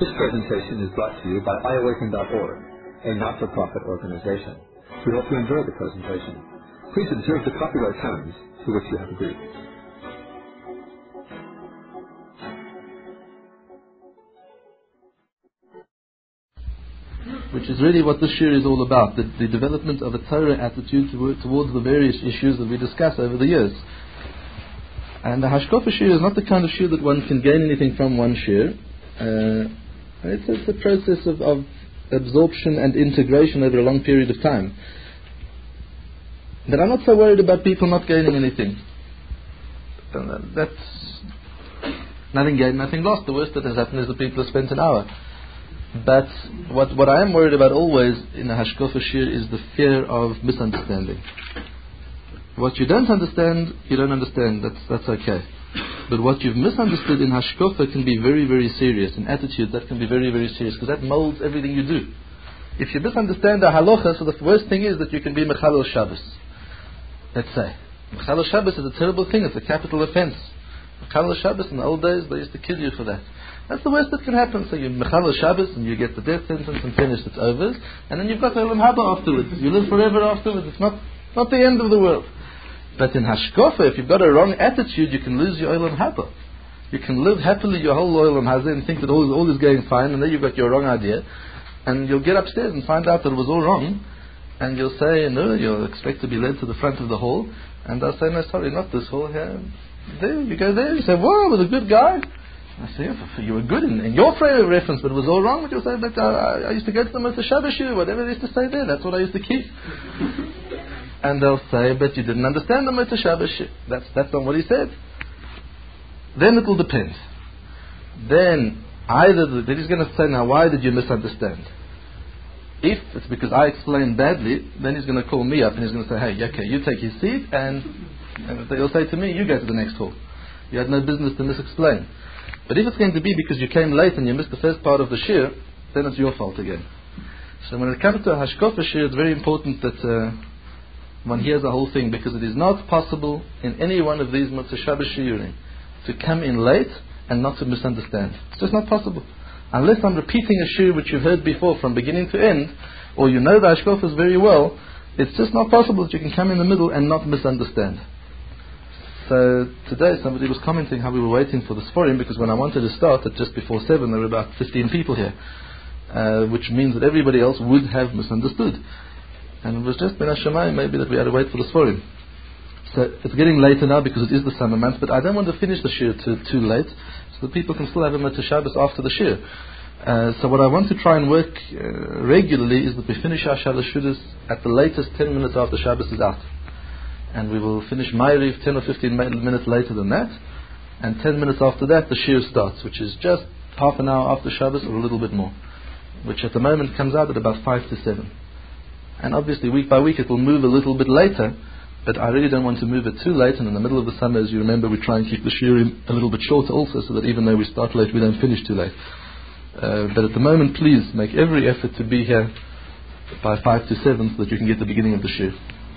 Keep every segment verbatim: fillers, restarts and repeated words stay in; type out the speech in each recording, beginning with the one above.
This presentation is brought to you by i awaken dot org, a not-for-profit organization. We hope you enjoy the presentation. Please observe the copyright terms to which you have agreed. Which is really what this shir is all about, the, the development of a Torah attitude to, towards the various issues that we discuss over the years. And the Hashkafa shir is not the kind of shir that one can gain anything from one shir. Uh, it's, it's a process of, of absorption and integration over a long period of time. But I'm not so worried about people not gaining anything. Uh, that's nothing gained, nothing lost. The worst that has happened is that people have spent an hour. But what what I am worried about always in a Hashkafa shir is the fear of misunderstanding. What you don't understand, you don't understand. That's that's okay. But what you've misunderstood in Hashkafa can be very, very serious. In attitude, that can be very, very serious, because that molds everything you do. If you misunderstand the halacha, so the worst thing is that you can be Mechalel Shabbos. Let's say. Mechalel Shabbos is a terrible thing. It's a capital offense. Mechalel Shabbos, in the old days, they used to kill you for that. That's the worst that can happen. So you Mechalel Shabbos and you get the death sentence and finished, it's over. And then you've got Olam Haba afterwards. You live forever afterwards. It's not, not the end of the world. But in Hashkafa, if you've got a wrong attitude, you can lose your Olam Haba. You can live happily your whole Olam Hazeh and think that all is, all is going fine, and then you've got your wrong idea. And you'll get upstairs and find out that it was all wrong. And you'll say, no, you'll expect to be led to the front of the hall. And they'll say, no, sorry, not this hall here. There, you go there. You say, whoa, was a good guy. I say, yeah, you were good in, in your frame of reference, but it was all wrong. But you'll say, but uh, I used to go to the Motzei Shabbos shir, whatever they used to say there, that's what I used to keep. And they'll say, but you didn't understand the Motzei Shabbos shir. That's, that's not what he said. Then it will depend. Then, either, the, then he's going to say, now why did you misunderstand? If it's because I explained badly, then he's going to call me up and he's going to say, hey, okay, you take his seat, and, and he'll say to me, you go to the next hall. You had no business to misexplain. But if it's going to be because you came late and you missed the first part of the shir, then it's your fault again. So when it comes to a Hashkafa shir, it's very important that uh, one hears the whole thing, because it is not possible in any one of these Motzei Shabbos shiurim to come in late and not to misunderstand. It's just not possible. Unless I'm repeating a shir which you've heard before from beginning to end, or you know the Hashkafas very well, it's just not possible that you can come in the middle and not misunderstand. So today somebody was commenting how we were waiting for the Sforim, because when I wanted to start at just before seven, there were about fifteen people here, uh, which means that everybody else would have misunderstood. And it was just Ben Hashemayim maybe that we had to wait for the Sforim. So it's getting later now because it is the summer month, but I don't want to finish the shir too, too late, so that people can still have a Motzei Shabbos after the shir. Uh, so what I want to try and work uh, regularly is that we finish our Shalosh Shudas at the latest ten minutes after Shabbos is out. And we will finish Ma'ariv ten or fifteen minutes later than that. And ten minutes after that, the shir starts, which is just half an hour after Shabbos or a little bit more. Which at the moment comes out at about five to seven. And obviously week by week it will move a little bit later, but I really don't want to move it too late. And in the middle of the summer, as you remember, we try and keep the shiurim a little bit shorter also, so that even though we start late, we don't finish too late. Uh, but at the moment, please make every effort to be here by five to seven so that you can get the beginning of the shir.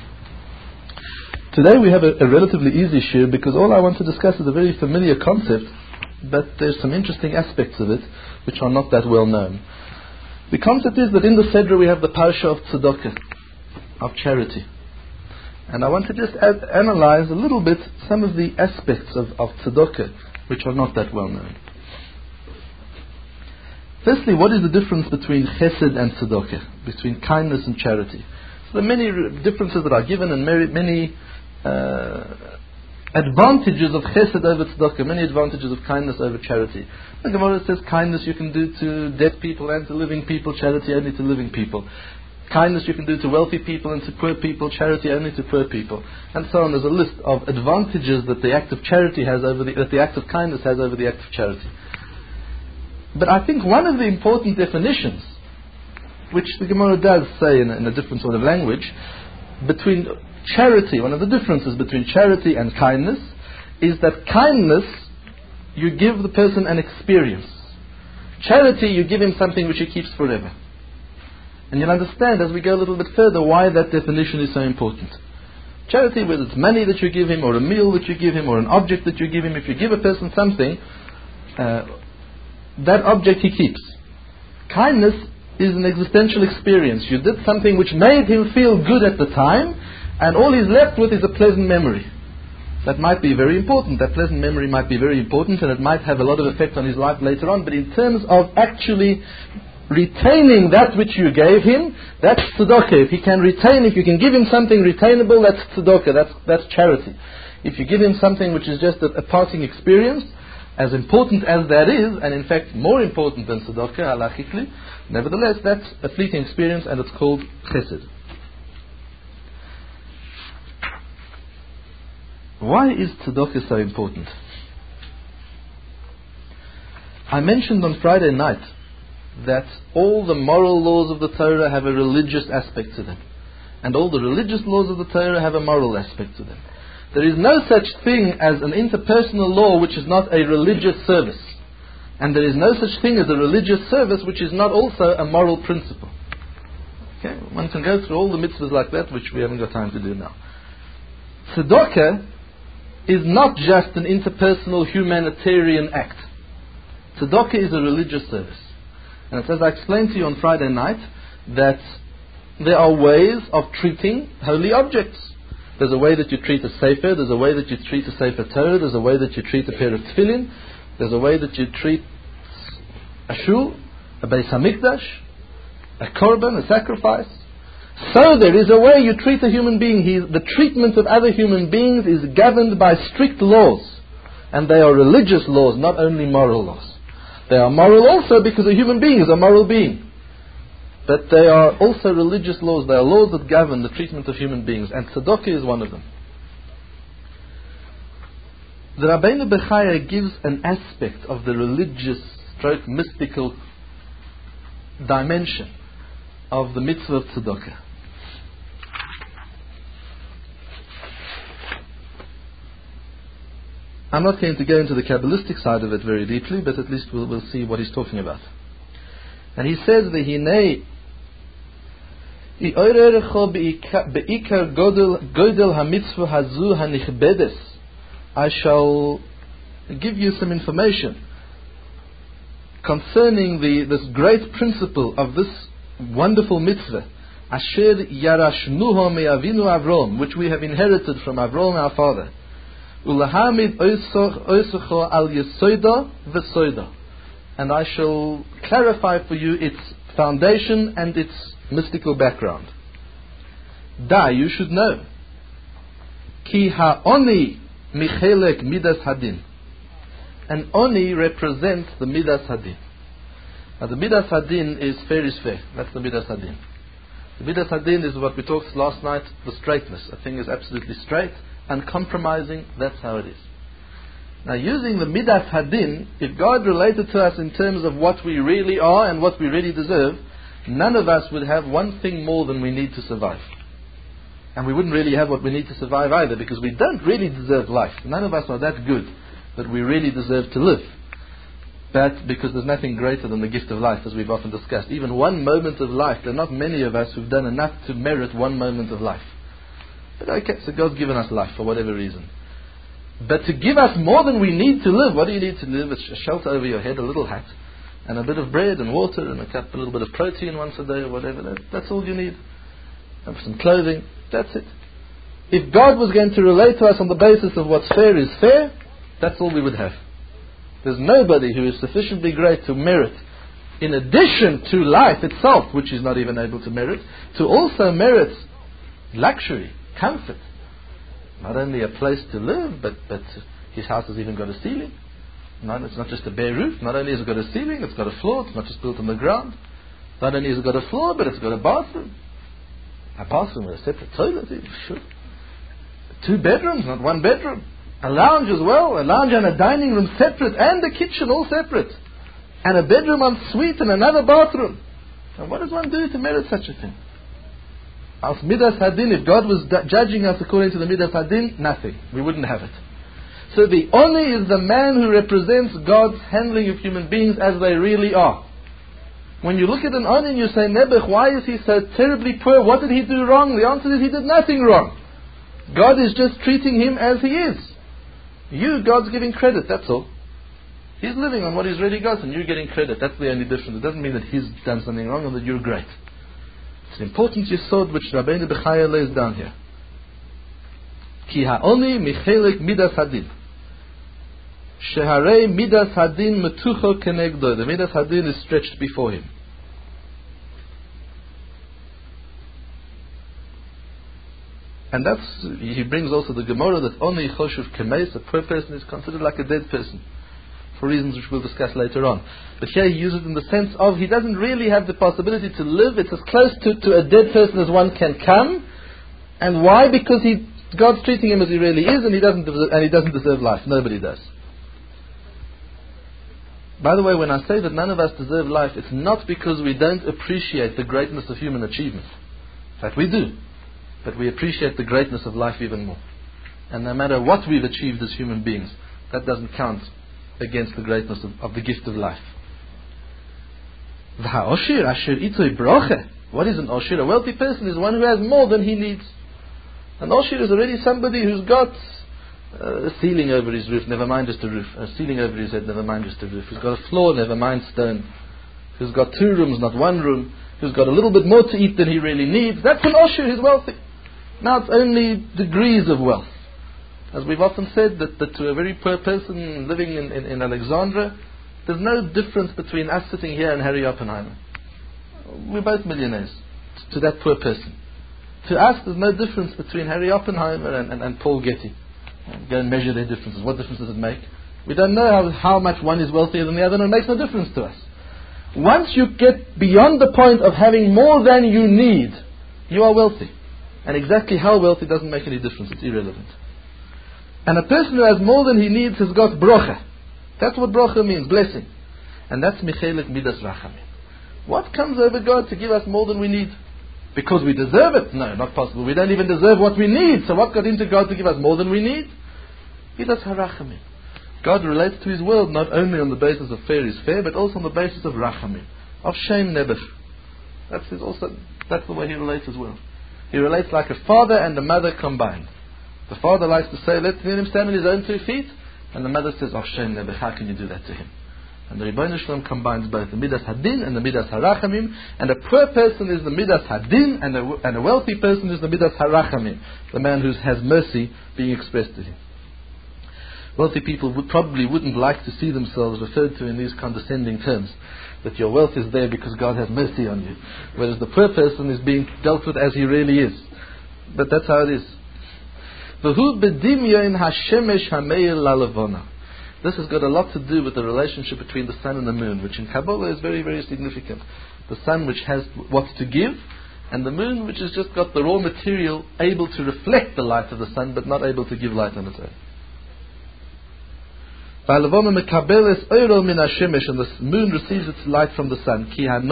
Today we have a, a relatively easy shir, because all I want to discuss is a very familiar concept, but there's some interesting aspects of it which are not that well known. The concept is that in the Sedra we have the Parsha of Tzedakah, of charity. And I want to just ad- analyze a little bit some of the aspects of, of Tzedakah which are not that well known. Firstly, what is the difference between Chesed and Tzedakah, between kindness and charity? So there are many r- differences that are given, and many, many uh, advantages of Chesed over Tzedakah, many advantages of kindness over charity. The Gemara says kindness you can do to dead people and to living people, charity only to living people. Kindness you can do to wealthy people and to poor people, charity only to poor people, and so on. There's a list of advantages that the act of charity has over the, that the act of kindness has over the act of charity. But I think one of the important definitions, which the Gemara does say in, in a different sort of language, between charity, one of the differences between charity and kindness, is that kindness, you give the person an experience. Charity, you give him something which he keeps forever. And you'll understand as we go a little bit further why that definition is so important. Charity, whether it's money that you give him, or a meal that you give him, or an object that you give him, if you give a person something, uh, that object he keeps. Kindness is an existential experience. You did something which made him feel good at the time, and all he's left with is a pleasant memory. That might be very important. That pleasant memory might be very important, and it might have a lot of effect on his life later on. But in terms of actually retaining that which you gave him, that's tzedakah. If he can retain, if you can give him something retainable, that's tzedakah. That's that's charity. If you give him something which is just a, a passing experience, as important as that is, and in fact more important than tzedakah halachically, nevertheless that's a fleeting experience, and it's called chesed. Why is tzedakah so important? I mentioned on Friday night that all the moral laws of the Torah have a religious aspect to them, and all the religious laws of the Torah have a moral aspect to them. There is no such thing as an interpersonal law which is not a religious service, and there is no such thing as a religious service which is not also a moral principle. Okay, one can go through all the mitzvahs like that, which we haven't got time to do now. Tzedakah is not just an interpersonal humanitarian act. Tzedakah is a religious service. And it says, I explained to you on Friday night that there are ways of treating holy objects. There's a way that you treat a sefer, there's a way that you treat a sefer Torah, there's a way that you treat a pair of tefillin, there's a way that you treat a shul, a Beis Hamikdash, a korban, a sacrifice. So there is a way you treat a human being. He, the treatment of other human beings is governed by strict laws. And they are religious laws, not only moral laws. They are moral also because a human being is a moral being. But they are also religious laws. They are laws that govern the treatment of human beings. And tzedakah is one of them. The Rabbeinu Bechaya gives an aspect of the religious stroke mystical dimension of the mitzvah of tzedakah. I'm not going to go into the Kabbalistic side of it very deeply, but at least we'll, we'll see what he's talking about. And he says, "V'hinei i'orerecho be'ikar godel hamitzvah hazu hanichbedes." I shall give you some information concerning the this great principle of this wonderful mitzvah, asher yarashnuho me'avinu Avrom, which we have inherited from Avrom our father. Ulahamid oisocho al yesoida v'soida, and I shall clarify for you its foundation and its mystical background. Da, you should know, ki ha'oni michelek midas hadin. And oni represents the midas hadin. Now the midas hadin is fair is fair. That's the midas hadin. The midas hadin is what we talked last night, the straightness. A thing is absolutely straight, uncompromising, that's how it is. Now using the midas hadin, if God related to us in terms of what we really are and what we really deserve, none of us would have one thing more than we need to survive. And we wouldn't really have what we need to survive either, because we don't really deserve life. None of us are that good that we really deserve to live. But because there's nothing greater than the gift of life, as we've often discussed. Even one moment of life, there are not many of us who've done enough to merit one moment of life. But okay, so God's given us life for whatever reason. But to give us more than we need to live, what do you need to live? A shelter over your head, a little hat, and a bit of bread and water, and a, cup, a little bit of protein once a day or whatever. That, that's all you need. And some clothing. That's it. If God was going to relate to us on the basis of what's fair is fair, that's all we would have. There's nobody who is sufficiently great to merit, in addition to life itself, which he's not even able to merit, to also merit luxury, comfort. Not only a place to live, but, but his house has even got a ceiling. No, it's not just a bare roof. Not only has it got a ceiling, it's got a floor. It's not just built on the ground. Not only has it got a floor, but it's got a bathroom. A bathroom with a separate toilet, sure. Two bedrooms, not one bedroom. A lounge as well. A lounge and a dining room separate, and a kitchen all separate. And a bedroom en suite and another bathroom. And what does one do to merit such a thing? As midas hadin, if God was d- judging us according to the midas hadin, nothing. We wouldn't have it. So the oni is the man who represents God's handling of human beings as they really are. When you look at an oni and you say, Nebuch, why is he so terribly poor? What did he do wrong? The answer is he did nothing wrong. God is just treating him as he is. You, God's giving credit, that's all. He's living on what he's really got and you're getting credit. That's the only difference. It doesn't mean that he's done something wrong and that you're great. It's an important yesod which Rabbeinu Bechaya lays down here. Ki ha'oni michelek midas hadin. Sheharei midas hadin metucho kenegdo. The midas hadin is stretched before him. And that's, he brings also the Gemara that only choshuv kemeis, a poor person is considered like a dead person, for reasons which we'll discuss later on. But here he uses it in the sense of he doesn't really have the possibility to live. It's as close to, to a dead person as one can come. And why? Because he God's treating him as he really is, and he doesn't deserve, and he doesn't deserve life. Nobody does. By the way, when I say that none of us deserve life, it's not because we don't appreciate the greatness of human achievement. In fact, we do. But we appreciate the greatness of life even more. And no matter what we've achieved as human beings, that doesn't count against the greatness of, of the gift of life. What is an oshir? A wealthy person is one who has more than he needs. An oshir is already somebody who's got uh, a ceiling over his roof, never mind just a roof. A ceiling over his head, never mind just a roof. Who's got a floor, never mind stone. Who's got two rooms, not one room. Who's got a little bit more to eat than he really needs. That's an oshir, he's wealthy. Now it's only degrees of wealth. As we've often said, that, that to a very poor person living in, in, in Alexandria, there's no difference between us sitting here and Harry Oppenheimer. We're both millionaires to that poor person. To us, there's no difference between Harry Oppenheimer and, and, and Paul Getty. Go and measure their differences. What difference does it make? We don't know how, how much one is wealthier than the other, and it makes no difference to us. Once you get beyond the point of having more than you need, you are wealthy. And exactly how wealthy doesn't make any difference. It's irrelevant. And a person who has more than he needs has got brocha. That's what brocha means, blessing. And that's Michelet Midas Rachamim. What comes over God to give us more than we need? Because we deserve it? No, not possible. We don't even deserve what we need. So what got into God to give us more than we need? Midas Harachamim. God relates to His world not only on the basis of fair is fair, but also on the basis of Rachamim, of Shem Nebesh. That's his also. That's the way He relates as well. He relates like a father and a mother combined. The father likes to say, let him stand on his own two feet. And the mother says, oh Shem Nebesh, how can you do that to him? And the Rebbeinu Shalom combines both the Midas Hadin and the Midas Harachamim. And a poor person is the Midas Hadin, and a, and a wealthy person is the Midas Harachamim, the man who has mercy being expressed to him. Wealthy people would probably wouldn't like to see themselves referred to in these condescending terms, that your wealth is there because God has mercy on you, whereas the poor person is being dealt with as he really is. But that's how it is. This has got a lot to do with the relationship between the sun and the moon, which in Kabbalah is very, very significant. The sun, which has what to give, and the moon, which has just got the raw material able to reflect the light of the sun, but not able to give light on its own. And the moon receives its light from the sun.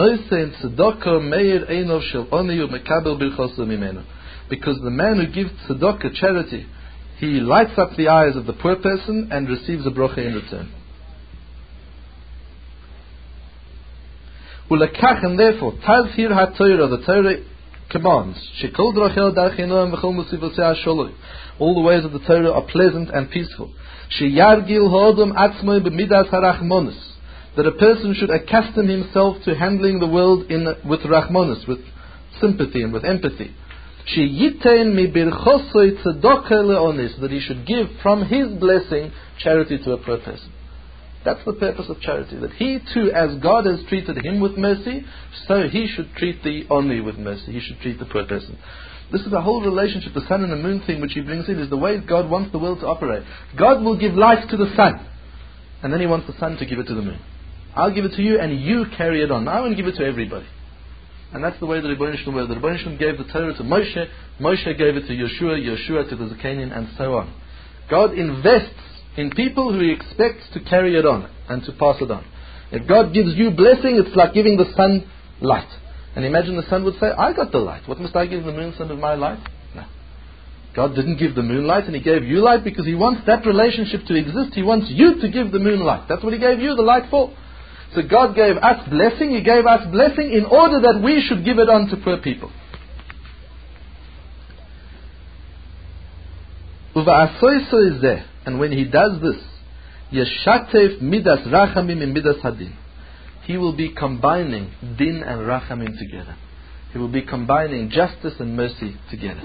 Because the man who gives tzedakah, charity, he lights up the eyes of the poor person and receives a brocha in return. And therefore, Tazhir HaTorah, the Torah commands, all the ways of the Torah are pleasant and peaceful. That a person should accustom himself to handling the world in with rachmonis, with sympathy and with empathy. That he should give from his blessing charity to a poor person. That's the purpose of charity. That he too, as God has treated him with mercy, so he should treat the oni with mercy. He should treat the poor person. This is a whole relationship, the sun and the moon thing which he brings in, is the way God wants the world to operate. God will give life to the sun, and then He wants the sun to give it to the moon. I'll give it to you, and you carry it on. I won't give it to everybody. And that's the way the Rebbeinu Shalom worked. The Rebbeinu Shalom gave the Torah to Moshe, Moshe gave it to Yeshua, Yeshua to the Zakanim, and so on. God invests in people who He expects to carry it on and to pass it on. If God gives you blessing, it's like giving the sun light. And imagine the sun would say, I got the light. What must I give the moon some of my light? No. God didn't give the moon light, and He gave you light because He wants that relationship to exist. He wants you to give the moon light. That's what He gave you the light for. So God gave us blessing. He gave us blessing in order that we should give it on to poor people. And when He does this, Yeshatef midas rachamim in midas hadin. He will be combining din and rachamim together. He will be combining justice and mercy together.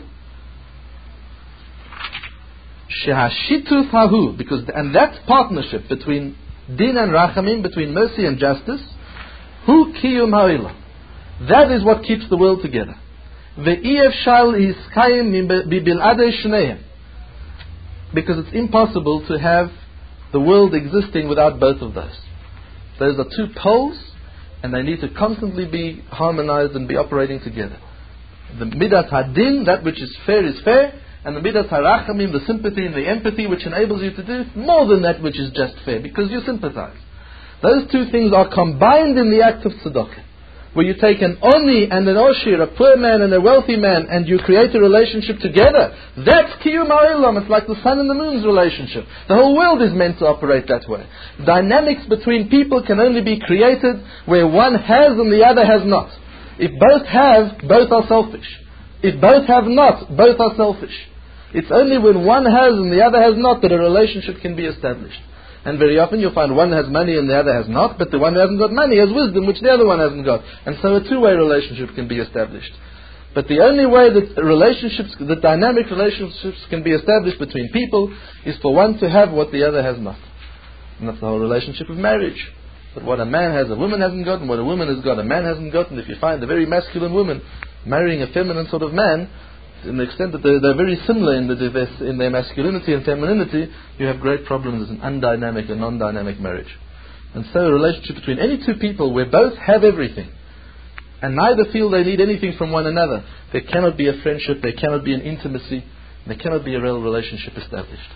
Shehashituf hahu, because and that partnership between din and rachamim, between mercy and justice, hu kiyum ha'olam. That is what keeps the world together. Ve'iyef shal hiskayim bibil'adei shneim. Because it's impossible to have the world existing without both of those. Those are two poles, and they need to constantly be harmonized and be operating together. The midas hadin, that which is fair is fair, and the midas harachamim, the sympathy and the empathy, which enables you to do more than that which is just fair, because you sympathize. Those two things are combined in the act of tzedakah, where you take an oni and an oshir, a poor man and a wealthy man, and you create a relationship together. That's kiyum ha'olam. It's like the sun and the moon's relationship. The whole world is meant to operate that way. Dynamics between people can only be created where one has and the other has not. If both have, both are selfish. If both have not, both are selfish. It's only when one has and the other has not that a relationship can be established. And very often you'll find one has money and the other has not, but the one who hasn't got money has wisdom which the other one hasn't got. And so a two-way relationship can be established. But the only way that relationships, that dynamic relationships can be established between people is for one to have what the other has not. And that's the whole relationship of marriage. But what a man has, a woman hasn't got, and what a woman has got, a man hasn't got. And if you find a very masculine woman marrying a feminine sort of man, in the extent that they're, they're very similar in, the, in their masculinity and femininity, you have great problems as an undynamic and non-dynamic marriage. And so a relationship between any two people where both have everything and neither feel they need anything from one another, there cannot be a friendship, there cannot be an intimacy, there cannot be a real relationship established.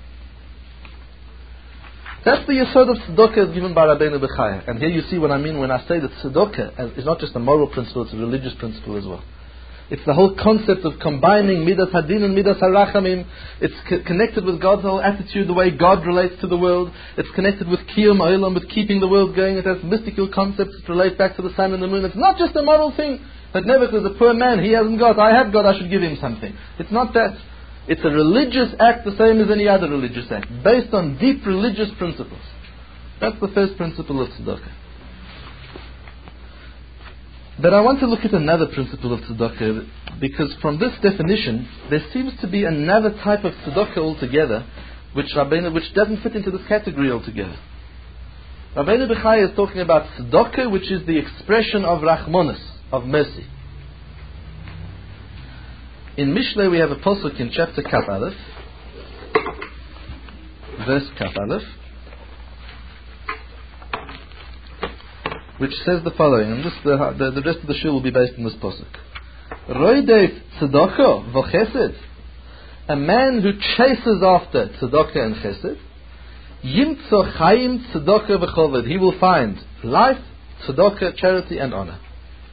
That's the yesod of tzedakah given by Rabbeinu Bechaya. And here you see what I mean when I say that tzedakah is not just a moral principle, it's a religious principle as well. It's the whole concept of combining midas hadin and midas harachamim. It's co- connected with God's whole attitude, the way God relates to the world. It's connected with kiyum ha'olam, with keeping the world going. It has mystical concepts that relate back to the sun and the moon. It's not just a moral thing. That Nebuchadnezzar is a poor man, he hasn't got, I have got, I should give him something. It's not that. It's a religious act the same as any other religious act, based on deep religious principles. That's the first principle of tzedakah. But I want to look at another principle of tzedakah, because from this definition, there seems to be another type of tzedakah altogether, which Rabbeinu, which doesn't fit into this category altogether. Rabbeinu Bechaya is talking about tzedakah, which is the expression of rachmanis, of mercy. In Mishlei we have a pasuk in chapter Kaf Aleph, verse Kaf Aleph, which says the following, and this, the, the, the rest of the shul will be based on this pasuk. Roidef tzedakah v'chesed, a man who chases after tzedakah and chesed, yimtzo chaim tzedakah v'choved, he will find life, tzedakah, charity and honor.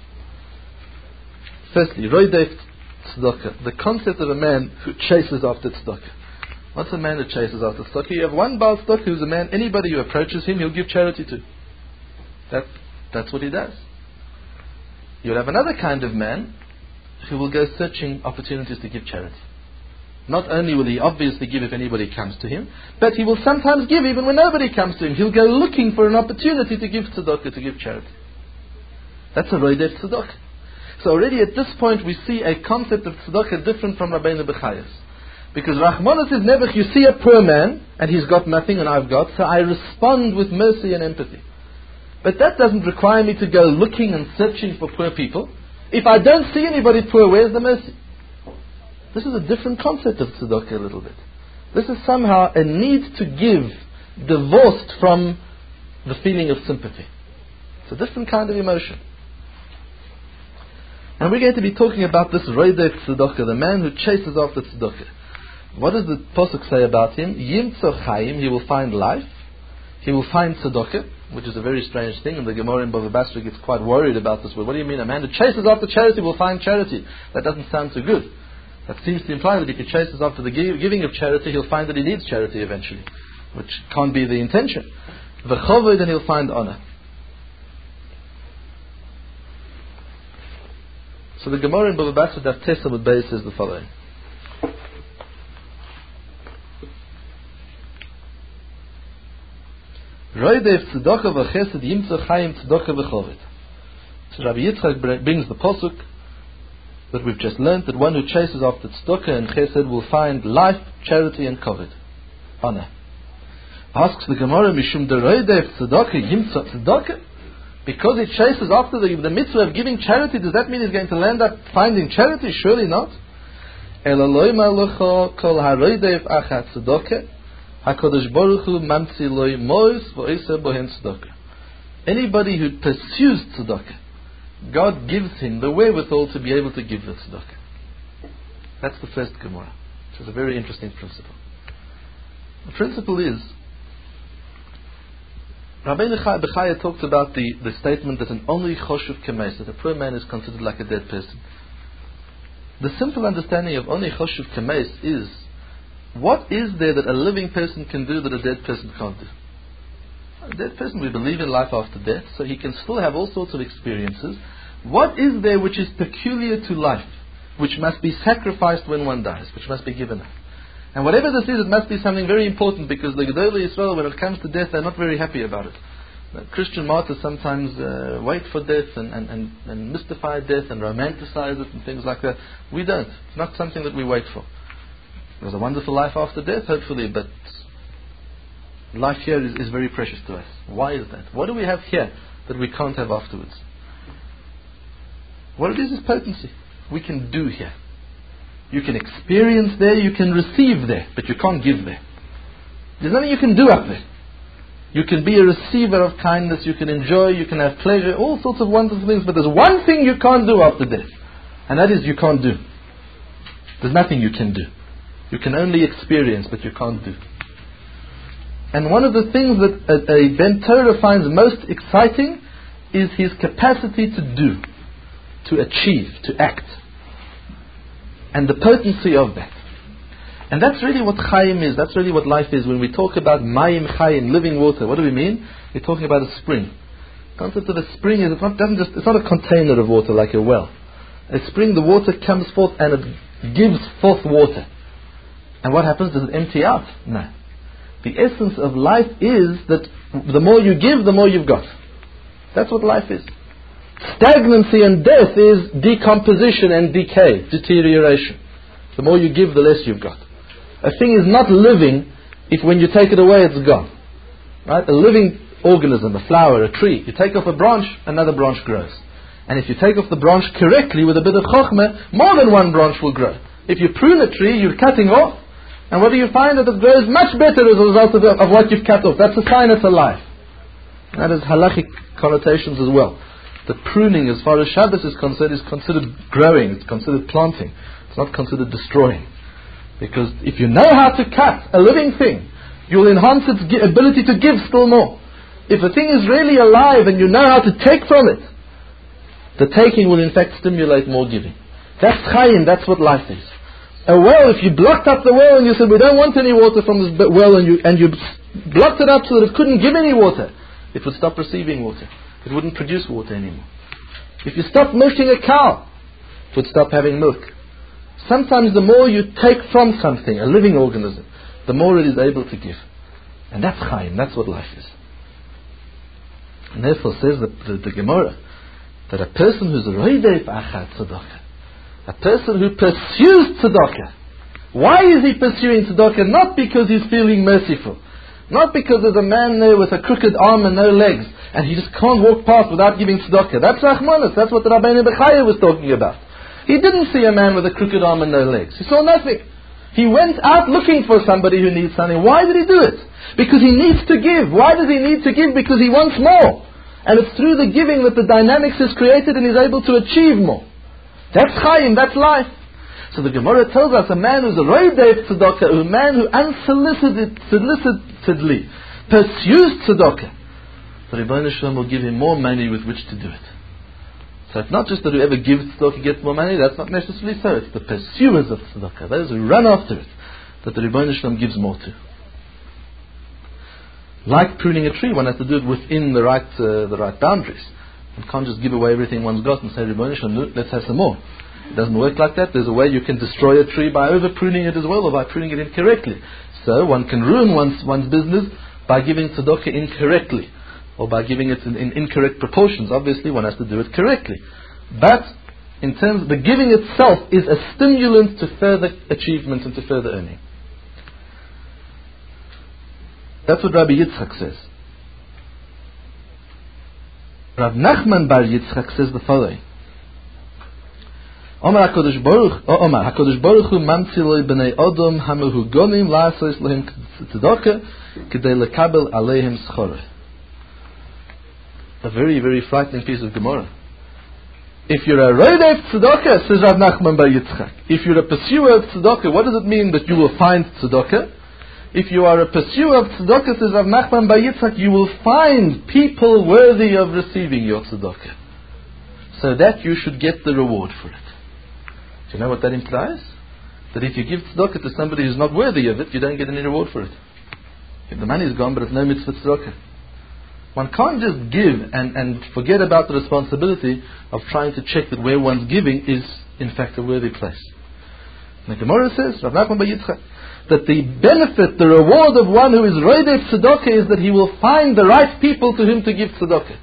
Firstly, roidef tzedakah, the concept of a man who chases after tzedakah. What's a man who chases after tzedakah? You have one Baal tzedakah who's a man, anybody who approaches him, he'll give charity to. That, that's what he does. You'll have another kind of man who will go searching opportunities to give charity. Not only will he obviously give if anybody comes to him, but he will sometimes give even when nobody comes to him. He'll go looking for an opportunity to give tzedakah, to give charity. That's a roidef tzedakah. So already at this point we see a concept of tzedakah different from Rabbeinu Bechayas. Because Rachmanas is never, you see a poor man and he's got nothing and I've got, so I respond with mercy and empathy. But that doesn't require me to go looking and searching for poor people. If I don't see anybody poor, where's the mercy? This is a different concept of tzedakah a little bit. This is somehow a need to give, divorced from the feeling of sympathy. It's a different kind of emotion. And we're going to be talking about this roidef tzedakah, the man who chases after tzedakah. What does the pasuk say about him? Yimtzo chaim, he will find life. He will find tzedakah, which is a very strange thing, and the Gemara in Bava Basra gets quite worried about this word. What do you mean? A man who chases after charity will find charity. That doesn't sound so good. That seems to imply that if he chases after the giving of charity, he'll find that he needs charity eventually, which can't be the intention. V'choved, and he'll find honor. So the Gemara in Bava Basra Daf Tes Amud Beis says the following. Roidev tzedakah v'chesed yimtza chayim tzedakah v'chovet. So Rabbi Yitzchak brings the posuk that we've just learned, that one who chases after tzedakah and chesed will find life, charity and covet, honor. Asks the Gemara, Mishum deroidev tzedakah yimtza tzedakah? Because he chases after the, the mitzvah of giving charity, does that mean he's going to land up finding charity? Surely not. Elaloi malocha kol haroidev achat tzedakah HaKadosh Baruch Hu mamtzi loi mois v'oiseh bohen tzedakah. Anybody who pursues tzedakah, God gives him the wherewithal to be able to give the tzedakah. That's the first Gemara, which is a very interesting principle. The principle is, Rabbeinu Bechaya talked about the, the statement that an only choshuv kemes, that a poor man is considered like a dead person. The simple understanding of only choshuv kemes is, what is there that a living person can do that a dead person can't do? A dead person, we believe in life after death, so he can still have all sorts of experiences. What is there which is peculiar to life, which must be sacrificed when one dies, which must be given up? And whatever this is, it must be something very important, because the Gedolei Yisrael, when it comes to death, they're not very happy about it. The Christian martyrs sometimes uh, wait for death and, and, and, and mystify death and romanticize it and things like that. We don't. It's not something that we wait for. There's a wonderful life after death, hopefully, but life here is, is very precious to us. Why is that? What do we have here that we can't have afterwards? What it is is potency. We can do here. You can experience there, you can receive there, but you can't give there. There's nothing you can do up there. You can be a receiver of kindness, you can enjoy, you can have pleasure, all sorts of wonderful things, but there's one thing you can't do after death, and that is you can't do. There's nothing you can do. You can only experience, but you can't do. And one of the things that a, a Ben Torah finds most exciting is his capacity to do, to achieve, to act. And the potency of that. And that's really what Chaim is, that's really what life is. When we talk about Mayim Chaim, living water, what do we mean? We're talking about a spring. The concept of a spring is, it's not, doesn't just, it's not a container of water like a well. A spring, the water comes forth and it gives forth water. And what happens? Does it empty out? No. The essence of life is that the more you give, the more you've got. That's what life is. Stagnancy and death is decomposition and decay, deterioration. The more you give, the less you've got. A thing is not living if when you take it away, it's gone. Right? A living organism, a flower, a tree, you take off a branch, another branch grows. And if you take off the branch correctly with a bit of chokhmah, more than one branch will grow. If you prune a tree, you're cutting off, and what do you find? That it grows much better as a result of, of what you've cut off. That's a sign it's alive. That has halachic connotations as well. The pruning, as far as Shabbos is concerned, is considered growing, it's considered planting. It's not considered destroying. Because if you know how to cut a living thing, you'll enhance its gi- ability to give still more. If a thing is really alive and you know how to take from it, the taking will in fact stimulate more giving. That's Chaim, that's what life is. A well, if you blocked up the well and you said, we don't want any water from this well, and you and you blocked it up so that it couldn't give any water, it would stop receiving water. It wouldn't produce water anymore. If you stopped milking a cow, it would stop having milk. Sometimes the more you take from something, a living organism, the more it is able to give. And that's Chaim, that's what life is. And therefore says the, the, the Gemara, that a person who's roidef achat tzedakah, a person who pursues tzedakah. Why is he pursuing tzedakah? Not because he's feeling merciful. Not because there's a man there with a crooked arm and no legs, and he just can't walk past without giving tzedakah. That's Rachmanis. That's what the Rabbeinu Bechaya was talking about. He didn't see a man with a crooked arm and no legs. He saw nothing. He went out looking for somebody who needs something. Why did he do it? Because he needs to give. Why does he need to give? Because he wants more. And it's through the giving that the dynamics is created and he's able to achieve more. That's Chaim, that's life. So the Gemara tells us a man who's a roidef tzedakah, a man who unsolicitedly pursues tzedakah, the Rebbeinu Shalom will give him more money with which to do it. So it's not just that whoever gives tzedakah gets more money, that's not necessarily so. It's the pursuers of tzedakah, those who run after it, that the Rebbeinu Shalom gives more to. Like pruning a tree, one has to do it within the right uh, the right boundaries. One can't just give away everything one's got and say, Rebbeinu Shalom, let's have some more. It doesn't work like that. There's a way you can destroy a tree by over pruning it as well, or by pruning it incorrectly. So one can ruin one's, one's business by giving tzedakah incorrectly, or by giving it in, in incorrect proportions. Obviously, one has to do it correctly. But in terms of the giving itself is a stimulant to further achievement and to further earning. That's what Rabbi Yitzchak says. Rav Nachman bar Yitzchak says the following. Omar HaKadosh Baruch oh, Omar HaKadosh Baruch Hu mamtzi lo b'nei Odom hamehu gonim la'asos lehem tzedakah k'dei lekabel aleihem schorah. A very, very frightening piece of Gemara. If you're a roidef tzedakah, says Rav Nachman bar Yitzchak, if you're a pursuer of tzedakah, what does it mean that you will find tzedakah? If you are a pursuer of tzedakah, says Rav Nachman bar Yitzchak, you will find people worthy of receiving your tzedakah, so that you should get the reward for it. Do you know what that implies? That if you give tzedakah to somebody who's not worthy of it, you don't get any reward for it. If the money is gone, but it's no mitzvah tzedakah. One can't just give and, and forget about the responsibility of trying to check that where one's giving is in fact a worthy place. And the Gemara says, Rav Nachman bar Yitzchak, that the benefit, the reward of one who is roidef tzedakah is that he will find the right people to whom to give tzedakah.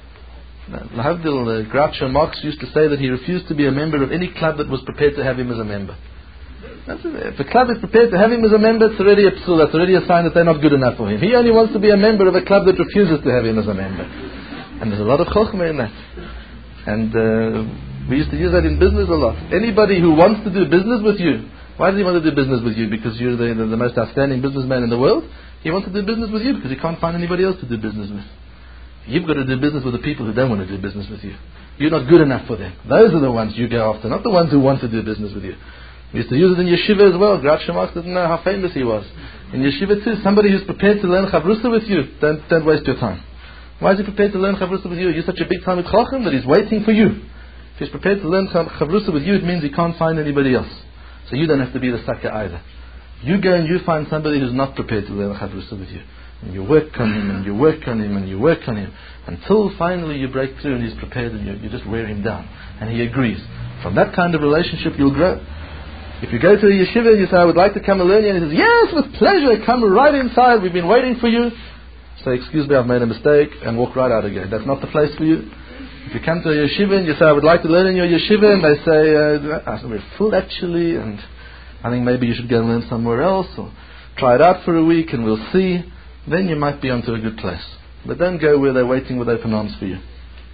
Lahavdil, uh, Groucho Marx used to say that he refused to be a member of any club that was prepared to have him as a member. That's it. If a club is prepared to have him as a member, it's already a psul, that's already a sign that they're not good enough for him. He only wants to be a member of a club that refuses to have him as a member. And there's a lot of chokhmah in that. And uh, we used to use that in business a lot. Anybody who wants to do business with you, why does he want to do business with you? Because you're the, the, the most outstanding businessman in the world? He wants to do business with you because he can't find anybody else to do business with. You've got to do business with the people who don't want to do business with you. You're not good enough for them. Those are the ones you go after, not the ones who want to do business with you. We used to use it in yeshiva as well. Groucho Marx didn't know how famous he was. In yeshiva too, somebody who's prepared to learn chavrusa with you, don't, don't waste your time. Why is he prepared to learn chavrusa with you? You're such a big time with chacham that he's waiting for you. If he's prepared to learn chavrusa with you, it means he can't find anybody else. So you don't have to be the sucker either. You go and you find somebody who's not prepared to learn chavrusa with you. And you work on him, and you work on him, and you work on him, until finally you break through and he's prepared and you, you just wear him down. And he agrees. From that kind of relationship you'll grow. If you go to a yeshiva and you say, I would like to come and learn you, and he says, yes, with pleasure, come right inside, we've been waiting for you. Say, excuse me, I've made a mistake, and walk right out again. That's not the place for you. If you come to a yeshiva and you say, I would like to learn in your yeshiva, and they say, uh, we're full actually, and I think maybe you should go and learn somewhere else, or try it out for a week and we'll see, then you might be onto a good place. But don't go where they're waiting with open arms for you.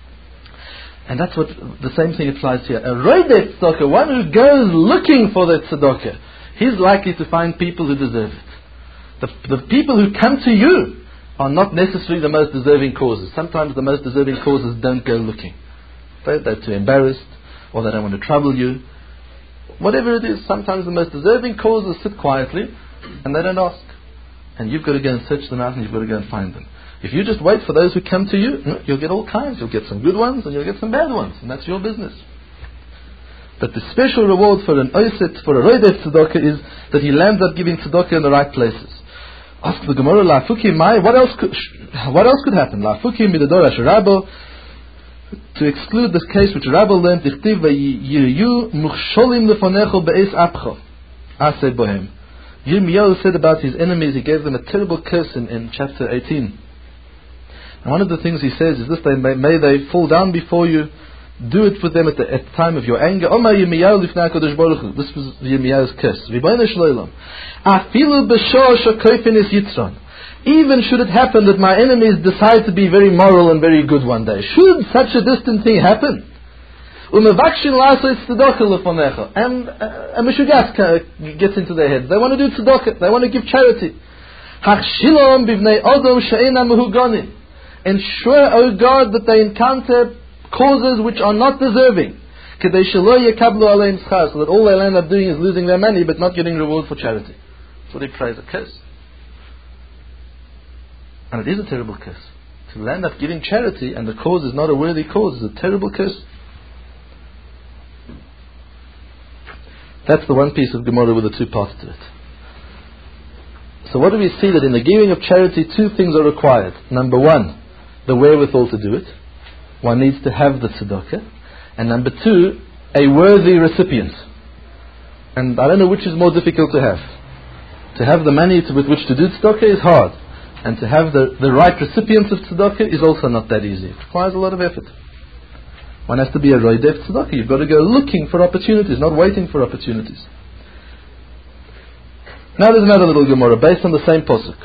And that's what the same thing applies here. A roidef tzedakah, one who goes looking for that tzedakah, he's likely to find people who deserve it. The, the people who come to you are not necessarily the most deserving causes. Sometimes the most deserving causes don't go looking. They, they're too embarrassed, or they don't want to trouble you. Whatever it is, sometimes the most deserving causes sit quietly and they don't ask. And you've got to go and search them out, and you've got to go and find them. If you just wait for those who come to you, you'll get all kinds. You'll get some good ones and you'll get some bad ones, and that's your business. But the special reward for an oiset, for a roidef tzedakah, is that he lands up giving tzedakah in the right places. Ask the Gemara, Lafuki mai, what else could, what else could happen? Lafuki midador asherabo, to exclude this case which Rabbi learned, dichtiv vayiyu muchsholim lefonecho be'es apcho, aseh bohem. Yirmiyahu said about his enemies, he gave them a terrible curse in, in chapter eighteen. And one of the things he says is this: they may, may they fall down before you. Do it with them at the, at the time of your anger. Omar Yirmiyahu lifnei HaKadosh Baruch Hu. This was Yirmiyahu's curse. Ribono shel olam. Afilu b'shor shekofen es yitzron. Even should it happen that my enemies decide to be very moral and very good one day, should such a distant thing happen, and uh, a mishugas gets into their heads. They want to do tzedakah. They want to give charity. Ensure, O God, that they encounter causes which are not deserving, so that all they'll end up doing is losing their money but not getting reward for charity. That's what he prays, a curse. And it is a terrible curse. To end up giving charity and the cause is not a worthy cause is a terrible curse. That's the one piece of Gemara with the two parts to it. So what do we see? That in the giving of charity, two things are required. Number one, the wherewithal to do it. One needs to have the tzedakah. And number two, a worthy recipient. And I don't know which is more difficult to have. To have the money to, with which to do tzedakah is hard. and to have the, the right recipients of tzedakah is also not that easy. It requires a lot of effort. One has to be a roidef tzedakah. You've got to go looking for opportunities, not waiting for opportunities. Now there's another little Gemara based on the same posuk.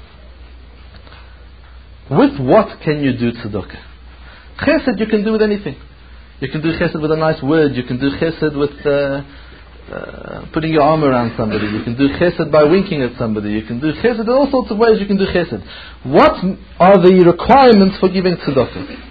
With what can you do tzedakah? Chesed you can do with anything. You can do chesed with a nice word. You can do chesed with uh, uh, putting your arm around somebody. You can do chesed by winking at somebody. You can do chesed in all sorts of ways. You can do chesed. What are the requirements for giving tzedakah?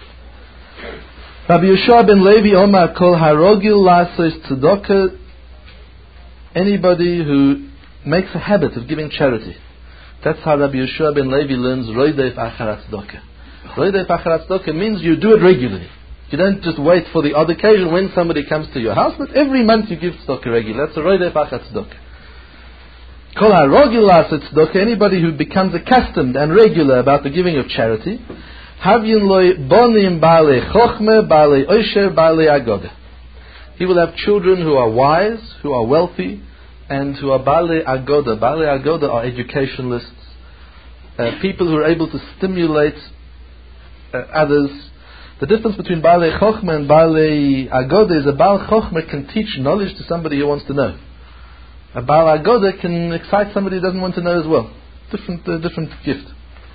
Rabbi Yeshua ben Levi Omar kol harogil lasos tzedakah. Anybody who makes a habit of giving charity. That's how Rabbi Yeshua ben Levi learns roidef acharat tzedakah. Roidef acharat tzedakah means you do it regularly. You don't just wait for the odd occasion when somebody comes to your house, but every month you give tzedakah regularly. That's a roidef acharat tzedakah. Kol harogil lasos tzedakah. Anybody who becomes accustomed and regular about the giving of charity. Havyin loy bonim baalei chochmeh, baalei osher, baalei agoda. He will have children who are wise, who are wealthy, and who are baalei agoda. Baalei agoda are educationalists, uh, people who are able to stimulate uh, others. The difference between baalei chochmeh and baalei agoda is a baal chochmeh can teach knowledge to somebody who wants to know. A baal agoda can excite somebody who doesn't want to know as well. Different, uh, different gift.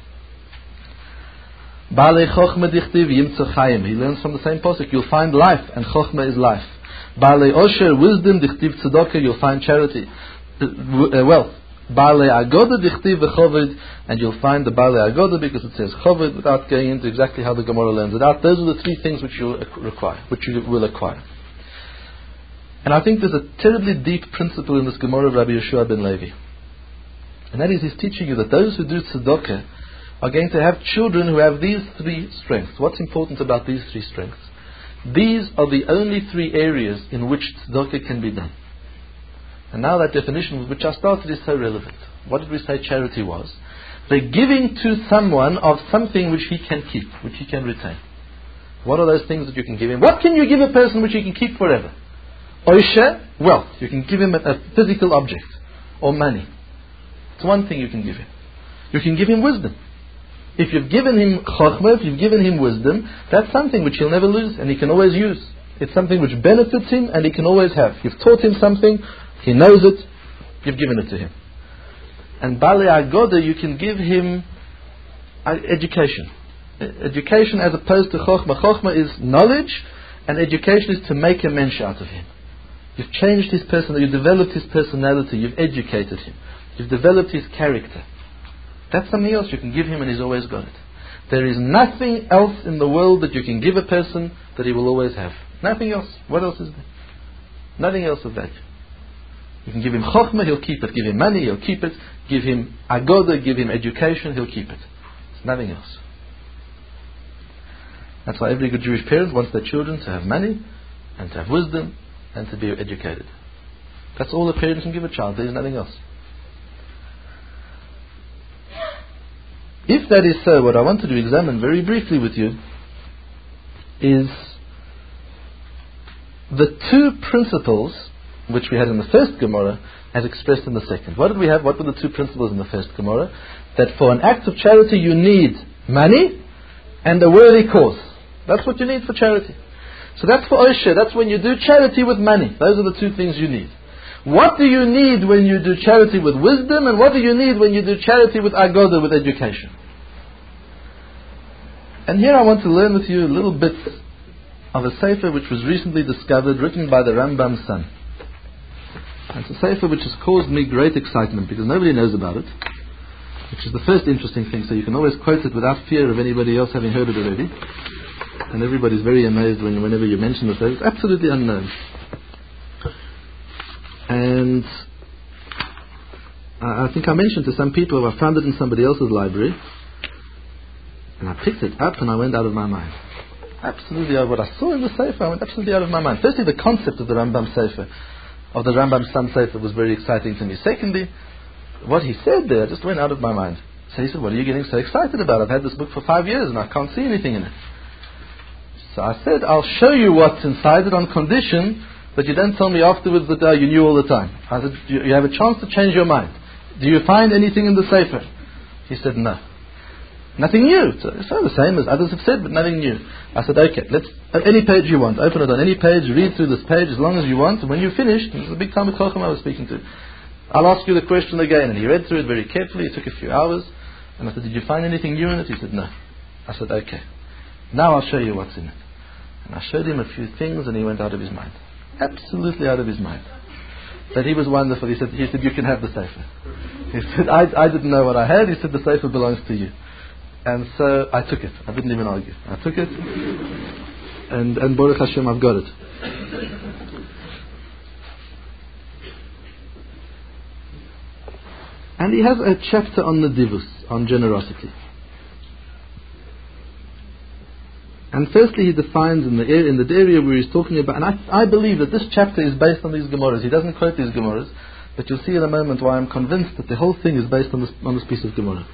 Baalei chochmeh dichtiv yimtzu chayim. He learns from the same posuk. You'll find life, and chochmeh is life. Baalei osher, wisdom dichtiv tzedakah. You'll find charity, uh, wealth. Baalei agoda dichtiv v'choved, and you'll find the baalei agoda because it says choved without going into exactly how the Gemara learns it out. Those are the three things which you require, which you will acquire. And I think there's a terribly deep principle in this Gemara of Rabbi Yeshua ben Levi, and that is he's teaching you that those who do tzedakah are going to have children who have these three strengths. What's important about these three strengths? These are the only three areas in which tzedakah can be done. And now that definition with which I started is so relevant. What did we say charity was? The giving to someone of something which he can keep, which he can retain. What are those things that you can give him? What can you give a person which you can keep forever? Oisha, wealth. You can give him a, a physical object or money. It's one thing you can give him. You can give him wisdom. If you've given him chokhmah, if you've given him wisdom, that's something which he'll never lose and he can always use. It's something which benefits him and he can always have. You've taught him something, he knows it, you've given it to him. And baalei agoda, you can give him education. Education as opposed to chokhmah. Chokhmah is knowledge, and education is to make a mensch out of him. You've changed his personality, you've developed his personality, you've educated him, you've developed his character. That's something else you can give him and he's always got it. There is nothing else in the world that you can give a person that he will always have. Nothing else. What else is there? Nothing else of that. You can give him chokhmah, he'll keep it. Give him money, he'll keep it. Give him agoda, give him education, he'll keep it. It's nothing else. That's why every good Jewish parent wants their children to have money and to have wisdom and to be educated. That's all a parent can give a child. There is nothing else. If that is so, what I wanted to examine very briefly with you is the two principles which we had in the first Gemara as expressed in the second. What did we have? What were the two principles in the first Gemara? That for an act of charity you need money and a worthy cause. That's what you need for charity. So that's for Osher. That's when you do charity with money. Those are the two things you need. What do you need when you do charity with wisdom, and what do you need when you do charity with agoda, with education? And here I want to learn with you a little bit of a sefer which was recently discovered, written by the Rambam's son. And it's a sefer which has caused me great excitement because nobody knows about it, which is the first interesting thing. So you can always quote it without fear of anybody else having heard it already. And everybody's very amazed when, whenever you mention it. It's absolutely unknown. And I think I mentioned to some people, I found it in somebody else's library, and I picked it up and I went out of my mind. Absolutely, what I saw in the Sefer, I went absolutely out of my mind. Firstly, the concept of the Rambam Sefer, of the Rambam Son Sefer, was very exciting to me. Secondly, what he said there just went out of my mind. So he said, what are you getting so excited about? I've had this book for five years and I can't see anything in it. So I said, I'll show you what's inside it on condition but you don't tell me afterwards that uh, you knew all the time. I said, you, you have a chance to change your mind. Do you find anything in the Sefer? He said, no. Nothing new. So it's not the same as others have said, but nothing new. I said, okay, let's, at any page you want, open it on any page, read through this page as long as you want, and when you're finished, this is a big Talmud Chacham I was speaking to, I'll ask you the question again. And he read through it very carefully. It took a few hours. And I said, did you find anything new in it? He said, no. I said, okay. Now I'll show you what's in it. And I showed him a few things, and he went out of his mind. Absolutely out of his mind. But he was wonderful. He said, he said, you can have the sefer. He said, I, I didn't know what I had. He said, the sefer belongs to you. And so I took it. I didn't even argue. I took it. And, and Baruch Hashem, I've got it. And he has a chapter on the divus, on generosity. And firstly, he defines in the area, in the area where he's talking about, and I, I believe that this chapter is based on these Gemaras. He doesn't quote these Gemaras, but you'll see in a moment why I'm convinced that the whole thing is based on this, on this piece of Gemara.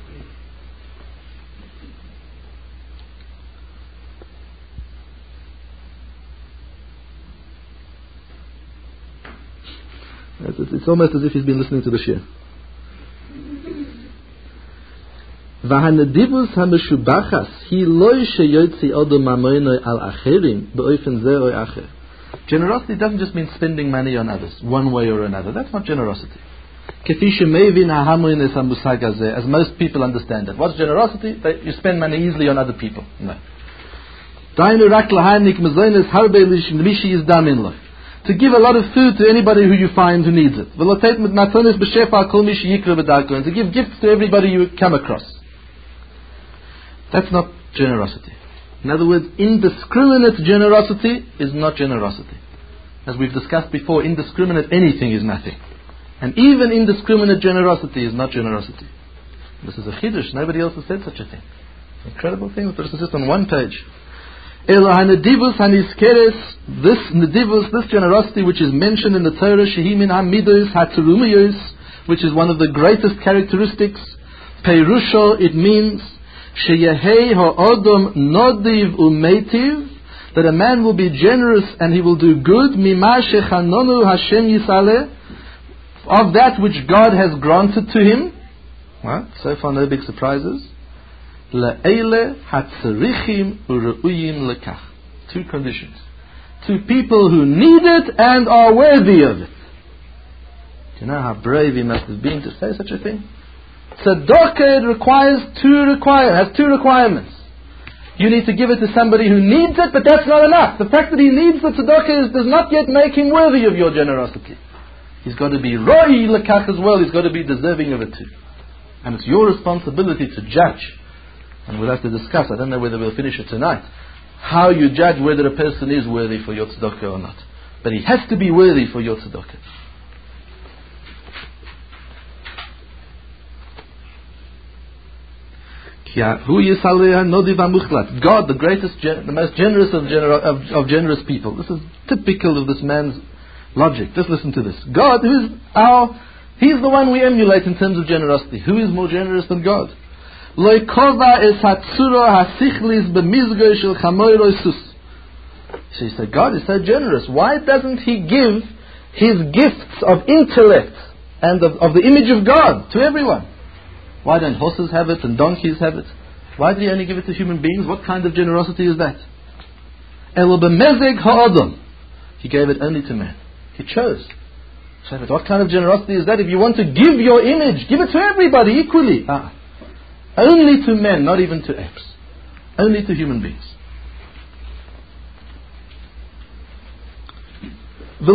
It's, it's almost as if he's been listening to the shir. והנדיבוס המשובחס היא לא שיוציא אדם ממנו על אחרים באופן זה או אחר. Generosity doesn't just mean spending money on others, one way or another. That's not generosity. כפי שמבין ההמונס המושג הזה, as most people understand it. What's generosity? That you spend money easily on other people. No. דיינו רק להעניק מזונס הרבה למי שיזדמן לו. To give a lot of food to anybody who you find who needs it. ולתת מתנות בשפע כל מי שיקרא בדרכו. And to give gifts to everybody you come across. That's not generosity. In other words, indiscriminate generosity is not generosity. As we've discussed before, indiscriminate anything is nothing. And even indiscriminate generosity is not generosity. This is a chiddush. Nobody else has said such a thing. Incredible thing. But it's just on one page. Elo hanedivus haniskeres, this nedivus, this generosity which is mentioned in the Torah, shehimin hamidus hatzurumiyos, which is one of the greatest characteristics. Peirusho, it means Sheyehei ha'odom nodiv umetiv, that a man will be generous and he will do good, mima shechanonu Hashem yisaleh, of that which God has granted to him. Well, so far no big surprises. Le'ele hatzarichim u're'uyim lekach. Two conditions. To people who need it and are worthy of it. Do you know how brave he must have been to say such a thing? Tzedakah requires two require has two requirements. You need to give it to somebody who needs it, but that's not enough. The fact that he needs the tzedakah is, does not yet make him worthy of your generosity. He's got to be roi lekach as well. He's got to be deserving of it too. And it's your responsibility to judge. And we'll have to discuss. I don't know whether we'll finish it tonight. How you judge whether a person is worthy for your tzedakah or not. But he has to be worthy for your tzedakah. God, the greatest, the most generous of, gener- of, of generous people. This is typical of this man's logic. Just listen to this. God, who is our, He's the one we emulate in terms of generosity. Who is more generous than God? So you say, God is so generous. Why doesn't He give His gifts of intellect and of, of the image of God to everyone? Why don't horses have it and donkeys have it? Why did He only give it to human beings? What kind of generosity is that? He gave it only to man. He chose. So, but what kind of generosity is that? If you want to give your image, give it to everybody equally. Ah. Only to men, not even to apes. Only to human beings. And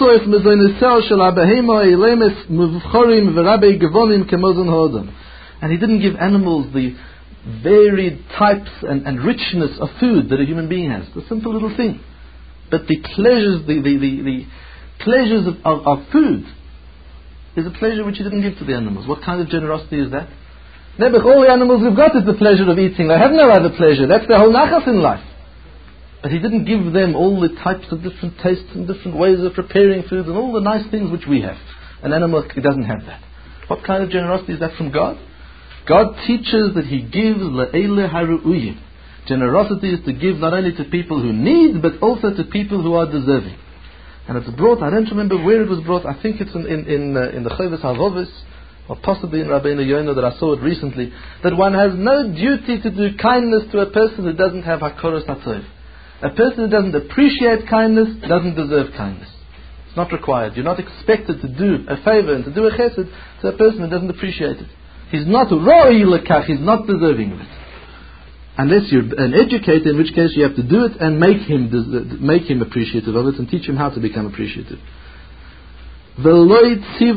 He didn't give animals the varied types and, and richness of food that a human being has. It's a simple little thing. But the pleasures, the, the, the, the pleasures of, of, of food is a pleasure which He didn't give to the animals. What kind of generosity is that? Nebuch, all the animals we've got is the pleasure of eating. They have no other pleasure. That's their whole nachas in life. But He didn't give them all the types of different tastes and different ways of preparing food and all the nice things which we have. An animal doesn't have that. What kind of generosity is that from God? God teaches that He gives le'ele haru'uyim. Generosity is to give not only to people who need, but also to people who are deserving. And it's brought, I don't remember where it was brought, I think it's in, in, in, uh, in the Chovos HaLevavos, or possibly in Rabbeinu Yonah that I saw it recently, that one has no duty to do kindness to a person who doesn't have Hakoros HaTov. A person who doesn't appreciate kindness doesn't deserve kindness. It's not required. You're not expected to do a favor and to do a chesed to a person who doesn't appreciate it. He's not ro'i lekach, he's not deserving of it. Unless you're an educator, in which case you have to do it and make him make him appreciative of it and teach him how to become appreciative. Perhaps we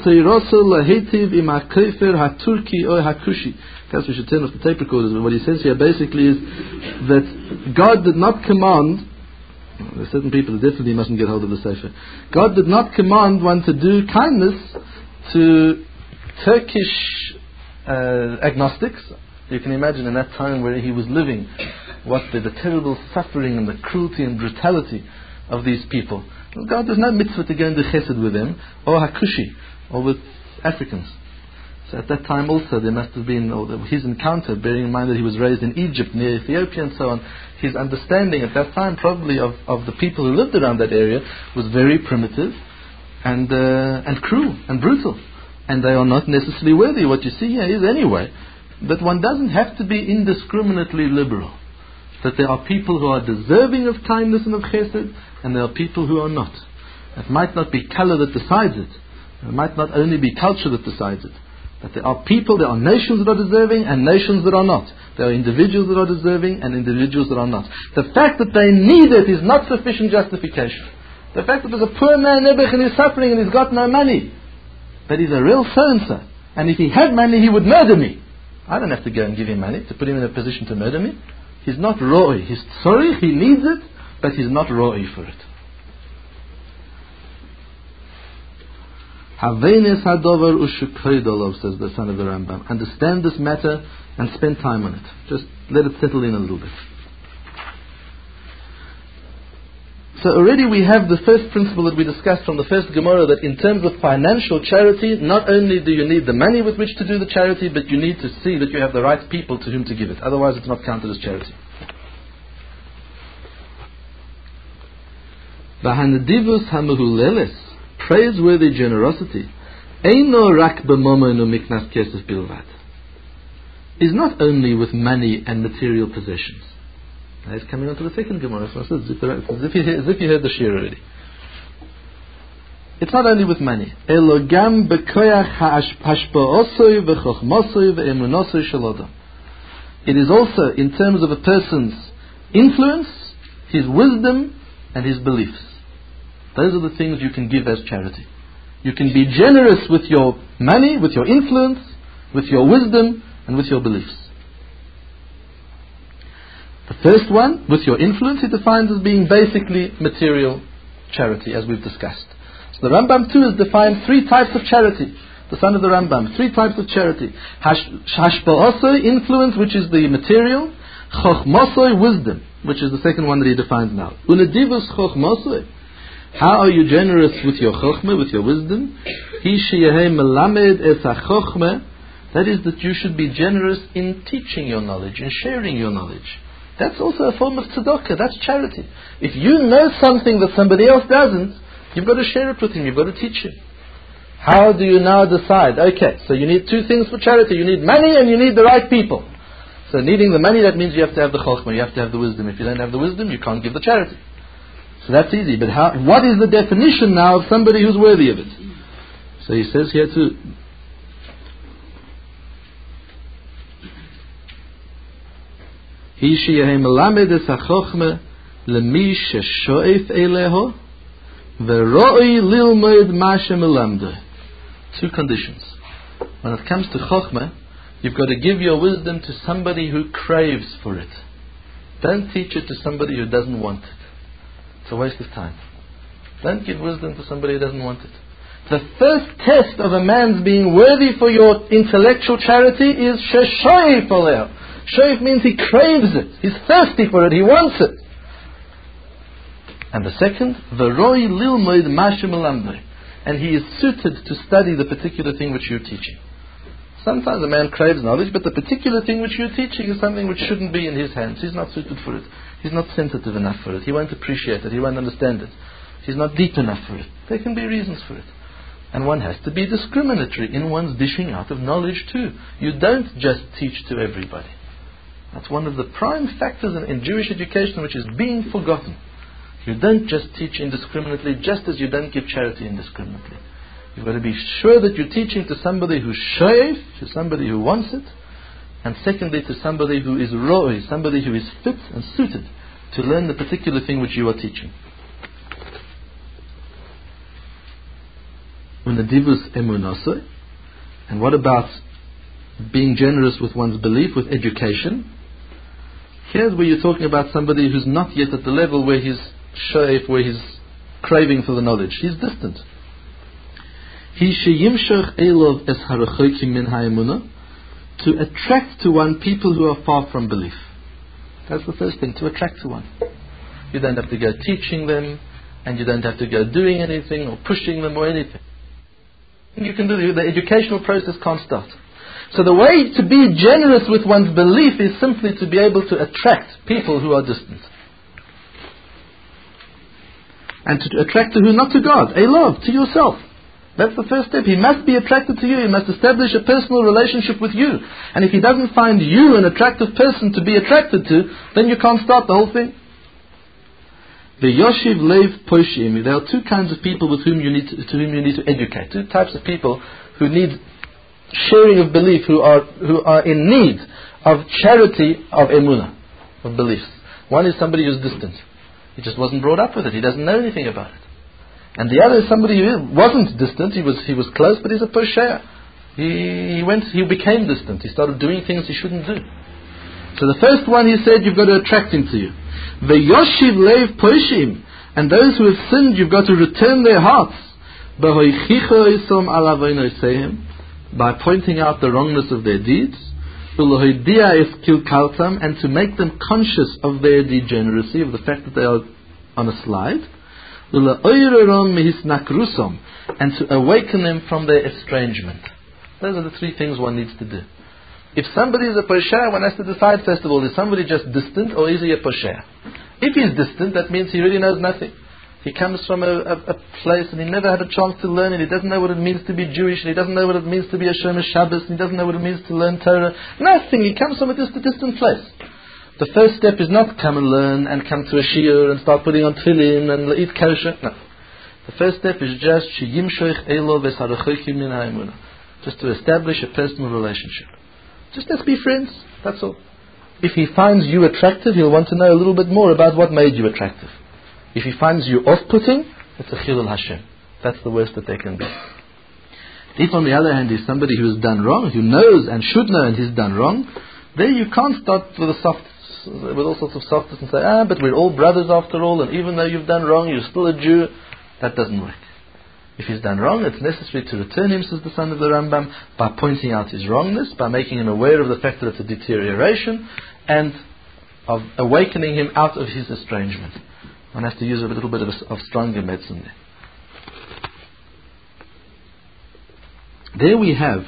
should turn off the tape recorders, but what he says here basically is that God did not command, there are certain people who definitely mustn't get hold of the Sefer, God did not command one to do kindness to Turkish uh, agnostics. You can imagine in that time where he was living, what the, the terrible suffering and the cruelty and brutality of these people. God does no mitzvah to go and do chesed with them, or Hakushi, or with Africans. So at that time also there must have been, or his encounter, bearing in mind that he was raised in Egypt, near Ethiopia and so on, his understanding at that time probably of, of the people who lived around that area was very primitive and uh, and cruel and brutal. And they are not necessarily worthy. What you see here is anyway, that one doesn't have to be indiscriminately liberal. That there are people who are deserving of kindness and of chesed, and there are people who are not. It might not be color that decides it. It might not only be culture that decides it. But there are people, there are nations that are deserving and nations that are not. There are individuals that are deserving and individuals that are not. The fact that they need it is not sufficient justification. The fact that there's a poor man Nebuch and he's suffering and he's got no money, but he's a real so-and-so, and if he had money he would murder me. I don't have to go and give him money to put him in a position to murder me. He's not ro'i. He's sorry, he needs it, but he's not ro'i for it. Havenes hadover ushukhoidolov, says the son of the Rambam. Understand this matter and spend time on it. Just let it settle in a little bit. So already we have the first principle that we discussed from the first Gemara, that in terms of financial charity, not only do you need the money with which to do the charity, but you need to see that you have the right people to whom to give it. Otherwise it's not counted as charity. V'hanedivus hamehuleles, praiseworthy generosity, eino rak b'momon u'miknas kesef bilvad, is not only with money and material possessions. Now it's coming on to the second Gemara. So as if, as if, you, as if you heard the shir already. It's not only with money. Elogam bekoyach hashpa'osoi v'chochmosoi v'emunosoi shalodam. It is also in terms of a person's influence, his wisdom, and his beliefs. Those are the things you can give as charity. You can be generous with your money, with your influence, with your wisdom, and with your beliefs. The first one, with your influence, he defines as being basically material charity, as we've discussed. So the Rambam too has defined three types of charity. The son of the Rambam, three types of charity. Hashpa'osoi, influence, which is the material. Chochmosoi, wisdom, which is the second one that he defines now. Unedivus chochmosoi. How are you generous with your chochmah, with your wisdom? Hi sheyehei melamed es ha-chochmah. That is that you should be generous in teaching your knowledge, in sharing your knowledge. That's also a form of tzedakah. That's charity. If you know something that somebody else doesn't, you've got to share it with him. You've got to teach him. How do you now decide? Okay, so you need two things for charity. You need money and you need the right people. So needing the money, that means you have to have the chokhmah, you have to have the wisdom. If you don't have the wisdom, you can't give the charity. So that's easy. But how, what is the definition now of somebody who's worthy of it? So he says here too, Hi sheyehei melamed es ha-chochmah lemi sheshoef eleho v'ro'i lilmoid ma shemelamdeh. Two conditions. When it comes to chokhmah, you've got to give your wisdom to somebody who craves for it. Don't teach it to somebody who doesn't want it. It's a waste of time. Don't give wisdom to somebody who doesn't want it. The first test of a man's being worthy for your intellectual charity is sheshoef eleho. Shoif means he craves it. He's thirsty for it. He wants it. And the second, v'roi lilmoid ma shemelamdeh, and he is suited to study the particular thing which you're teaching. Sometimes a man craves knowledge, but the particular thing which you're teaching is something which shouldn't be in his hands. He's not suited for it. He's not sensitive enough for it. He won't appreciate it. He won't understand it. He's not deep enough for it. There can be reasons for it. And one has to be discriminatory in one's dishing out of knowledge too. You don't just teach to everybody. That's one of the prime factors in, in Jewish education which is being forgotten. You don't just teach indiscriminately, just as you don't give charity indiscriminately. You've got to be sure that you're teaching to somebody who's shoyef, to somebody who wants it, and secondly to somebody who is ro'oi, somebody who is fit and suited to learn the particular thing which you are teaching. Unadivus emunasoi. And what about being generous with one's belief, with education? Here's where you're talking about somebody who's not yet at the level where he's shoyef, where he's craving for the knowledge. He's distant. He sheyimshach elov es harachokim min ha'emunah, to attract to one people who are far from belief. That's the first thing, to attract to one. You don't have to go teaching them, and you don't have to go doing anything or pushing them or anything. You can do the educational process can't start. So the way to be generous with one's belief is simply to be able to attract people who are distant. And to attract to who? Not to God, a love, to yourself. That's the first step. He must be attracted to you. He must establish a personal relationship with you. And if he doesn't find you an attractive person to be attracted to, then you can't start the whole thing. The Yoshiv Lev Poshim. There are two kinds of people with whom you need to, to whom you need to educate. Two types of people who need sharing of belief, who are who are in need of charity of emunah, of beliefs. One is somebody who's distant. He just wasn't brought up with it. He doesn't know anything about it. And the other is somebody who wasn't distant. He was he was close, but he's a posher. He, he went. He became distant. He started doing things he shouldn't do. So the first one, he said, you've got to attract him to you. The Yoshiv Lev Poshim, and those who have sinned, you've got to return their hearts. By pointing out the wrongness of their deeds, and to make them conscious of their degeneracy, of the fact that they are on a slide, and to awaken them from their estrangement. Those are the three things one needs to do. If somebody is a posher, one has to decide first of all, is somebody just distant or is he a posher? If he's distant, that means he really knows nothing. He comes from a, a, a place and he never had a chance to learn it. He doesn't know what it means to be Jewish, and he doesn't know what it means to be a Shomer Shabbos, and he doesn't know what it means to learn Torah. Nothing. He comes from a distant, distant place. The first step is not come and learn and come to a shiur and start putting on tefillin and eat kosher. No. The first step is just sheyimshoich elo v'sarachokim min ha'emunah, just to establish a personal relationship. Just let's be friends. That's all. If he finds you attractive, he'll want to know a little bit more about what made you attractive. If he finds you off-putting, it's a chilul Hashem. That's the worst that they can be. If on the other hand is somebody who has done wrong, who knows and should know and he's done wrong, there you can't start with a soft, with all sorts of softness and say, ah, but we're all brothers after all, and even though you've done wrong, you're still a Jew. That doesn't work. If he's done wrong, it's necessary to return him, says the son of the Rambam, by pointing out his wrongness, by making him aware of the fact that it's a deterioration, and of awakening him out of his estrangement. One has to use a little bit of, of stronger medicine there. There we have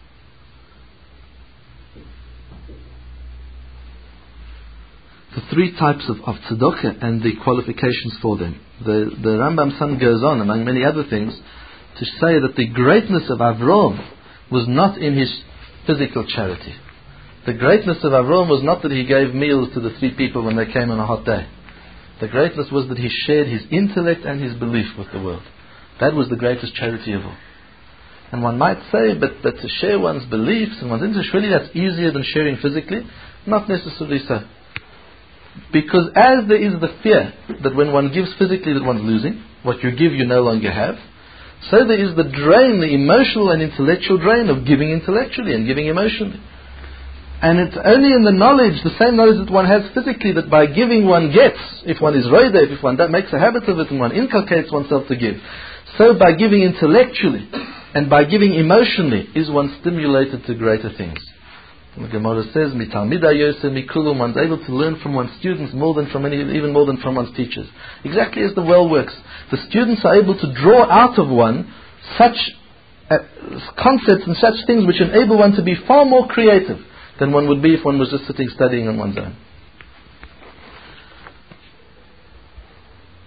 the three types of, of tzedakah and the qualifications for them. The, the Rambam son goes on, among many other things, to say that the greatness of Avram was not in his physical charity. The greatness of Avram was not that he gave meals to the three people when they came on a hot day. The greatness was that he shared his intellect and his belief with the world. That was the greatest charity of all. And one might say, but, but to share one's beliefs and one's interest, really that's easier than sharing physically? Not necessarily so. Because as there is the fear that when one gives physically that one's losing, what you give you no longer have, so there is the drain, the emotional and intellectual drain of giving intellectually and giving emotionally. And it's only in the knowledge, the same knowledge that one has physically, that by giving one gets, if one is roidef, if one makes a habit of it and one inculcates oneself to give. So by giving intellectually and by giving emotionally is one stimulated to greater things. The Gemara says, "Mitalmida yoseh mikulum," one's able to learn from one's students more than from any, even more than from one's teachers. Exactly as the well works. The students are able to draw out of one such uh, concepts and such things which enable one to be far more creative than one would be if one was just sitting studying on one's own.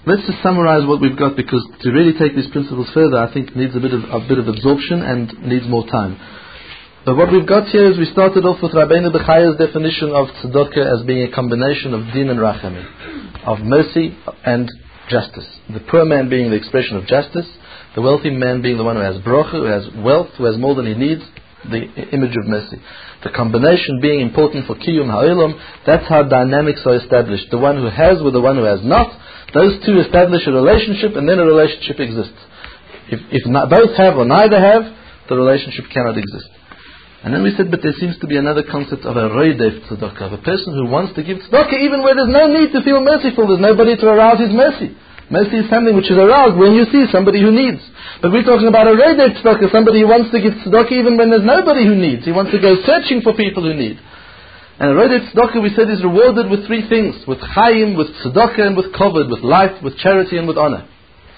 let's just summarize what we've got, because to really take these principles further, I think needs a bit of a bit of absorption and needs more time. But what we've got here is we started off with Rabbeinu Bechaya's definition of tzedakah as being a combination of din and rachamim, of mercy and justice. The poor man being the expression of justice, the wealthy man being the one who has bracha, who has wealth, who has more than he needs, the image of mercy. The combination being important for kiyum ha'olam. That's how dynamics are established. The one who has with the one who has not, those two establish a relationship, and then a relationship exists. If, if not, both have or neither have, the relationship cannot exist. And then we said, but there seems to be another concept of a roidef tzedakah, of a person who wants to give tzedakah even where there's no need to feel merciful, there's nobody to arouse his mercy. Mercy is something which is aroused when you see somebody who needs. But we're talking about a roidef tzedakah, somebody who wants to give tzedakah even when there's nobody who needs. He wants to go searching for people who need. And a roidef tzedakah, we said, is rewarded with three things: with chayim, with tzedakah, and with kavod, with life, with charity, and with honor.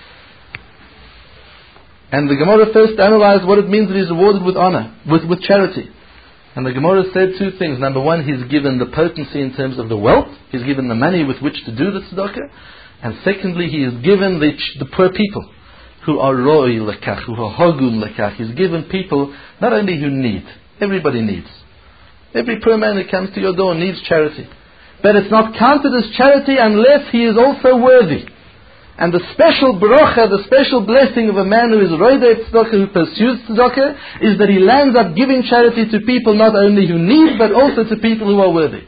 And the Gemara first analyzed what it means that he's rewarded with honor, with, with charity. And the Gemara said two things. Number one, he's given the potency in terms of the wealth. He's given the money with which to do the tzedakah. And secondly, he is given the, the poor people who are roi lekach, who are hogum lekach. He's given people not only who need, everybody needs. Every poor man that comes to your door needs charity. But it's not counted as charity unless he is also worthy. And the special bracha, the special blessing of a man who is roidef tzedakah, who pursues tzedakah, is that he lands up giving charity to people not only who need, but also to people who are worthy.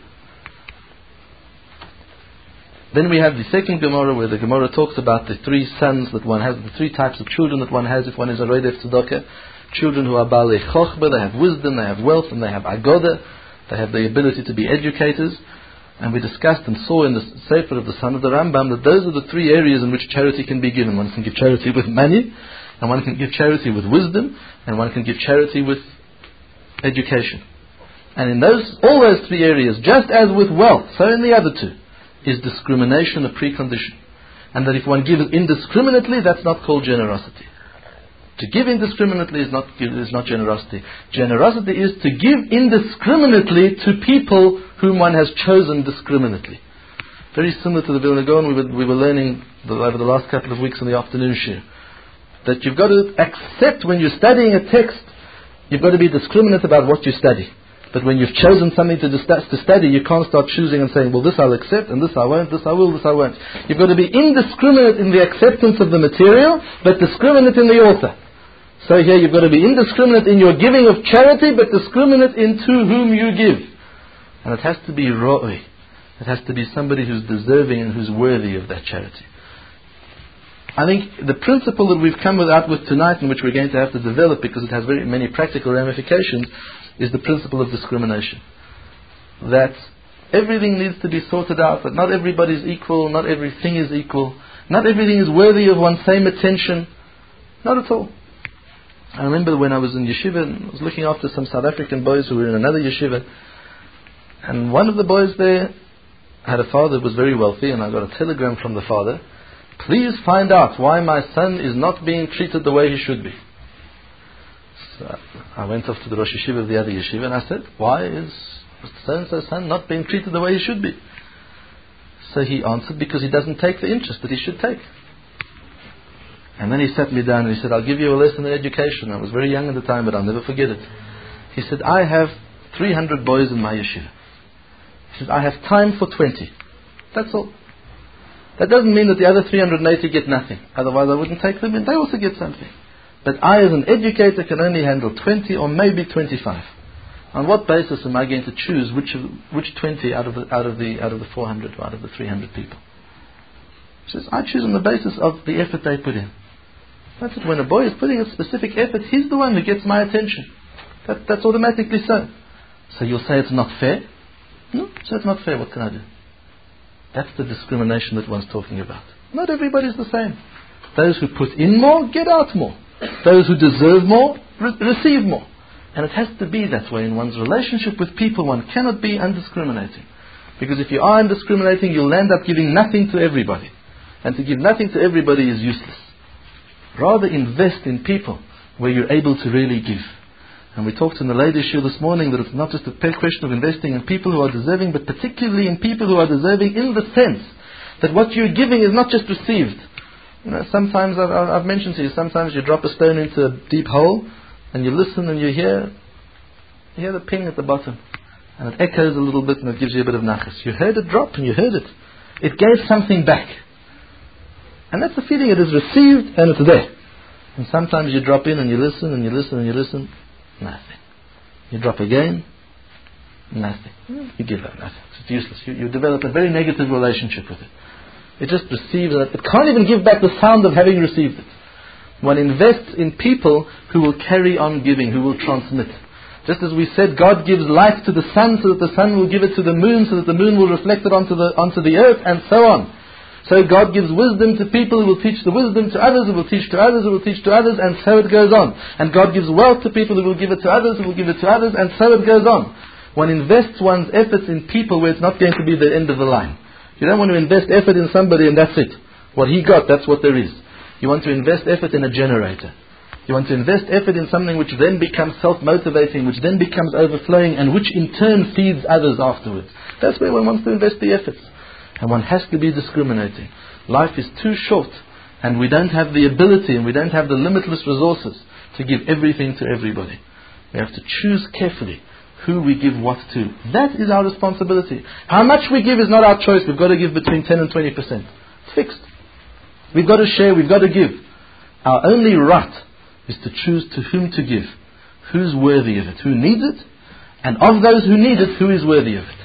Then we have the second Gemara, where the Gemara talks about the three sons that one has, the three types of children that one has if one is a roidef tzedakah. Children who are balei chochbah, they have wisdom, they have wealth, and they have agoda, they have the ability to be educators. And we discussed and saw in the Sefer of the Son of the Rambam that those are the three areas in which charity can be given. One can give charity with money, and one can give charity with wisdom, and one can give charity with education. And in those, all those three areas, just as with wealth, so in the other two, is discrimination a precondition. And that if one gives indiscriminately, that's not called generosity. To give indiscriminately is not, is not generosity. Generosity is to give indiscriminately to people whom one has chosen discriminately. Very similar to the Vilna Gaon we were, we were learning the, over the last couple of weeks in the afternoon shiur. That you've got to accept when you're studying a text, you've got to be discriminate about what you study. But when you've chosen something to, to study, you can't start choosing and saying, well, this I'll accept, and this I won't, this I will, this I won't. You've got to be indiscriminate in the acceptance of the material, but discriminate in the author. So here you've got to be indiscriminate in your giving of charity, but discriminate in to whom you give. And it has to be ro'i. It has to be somebody who's deserving and who's worthy of that charity. I think the principle that we've come out with tonight, and which we're going to have to develop because it has very many practical ramifications, is the principle of discrimination. That everything needs to be sorted out, that not everybody is equal, not everything is equal, not everything is worthy of one's same attention. Not at all. I remember when I was in yeshiva and I was looking after some South African boys who were in another yeshiva, and one of the boys there had a father who was very wealthy, and I got a telegram from the father, please find out why my son is not being treated the way he should be. So I went off to the Rosh Yeshiva of the other yeshiva and I said, why is so-and-so's son not being treated the way he should be? So he answered, because he doesn't take the interest that he should take. And then he sat me down and he said, I'll give you a lesson in education. I was very young at the time, but I'll never forget it. He said, I have three hundred boys in my yeshiva. He said, I have time for twenty. That's all. That doesn't mean that the other three hundred eighty get nothing. Otherwise I wouldn't take them in. They also get something. But I as an educator can only handle twenty or maybe twenty-five. On what basis am I going to choose which of, which twenty out of the out of the out of the four hundred or out of the three hundred people? He says, I choose on the basis of the effort they put in. That's it. When a boy is putting a specific effort, he's the one who gets my attention. That, that's automatically so. So you'll say it's not fair? No, so it's not fair. What can I do? That's the discrimination that one's talking about. Not everybody's the same. Those who put in more, get out more. Those who deserve more, re- receive more. And it has to be that way in one's relationship with people. One cannot be undiscriminating. Because if you are undiscriminating, you'll end up giving nothing to everybody. And to give nothing to everybody is useless. Rather invest in people where you're able to really give. And we talked in the ladies' shiur this morning that it's not just a question of investing in people who are deserving, but particularly in people who are deserving in the sense that what you're giving is not just received. You know, sometimes I've, I've mentioned to you, sometimes you drop a stone into a deep hole and you listen and you hear, you hear the ping at the bottom. And it echoes a little bit and it gives you a bit of nachas. You heard it drop and you heard it. It gave something back. And that's the feeling, it is received and it's there. And sometimes you drop in and you listen and you listen and you listen, nothing. You drop again, nothing. You give up nothing. It's useless. You, you develop a very negative relationship with it. It just receives it. It can't even give back the sound of having received it. One invests in people who will carry on giving, who will transmit. Just as we said, God gives life to the sun so that the sun will give it to the moon, so that the moon will reflect it onto the, onto the earth, and so on. So God gives wisdom to people who will teach the wisdom to others, who will teach to others, who will teach to others, and so it goes on. And God gives wealth to people who will give it to others, who will give it to others, and so it goes on. One invests one's efforts in people where it's not going to be the end of the line. You don't want to invest effort in somebody and that's it. What he got, that's what there is. You want to invest effort in a generator. You want to invest effort in something which then becomes self-motivating, which then becomes overflowing, and which in turn feeds others afterwards. That's where one wants to invest the efforts. And one has to be discriminating. Life is too short, and we don't have the ability, and we don't have the limitless resources to give everything to everybody. We have to choose carefully who we give what to. That is our responsibility. How much we give is not our choice. We've got to give between ten and twenty percent. It's fixed. We've got to share, we've got to give. Our only right is to choose to whom to give. Who's worthy of it? Who needs it? And of those who need it, who is worthy of it?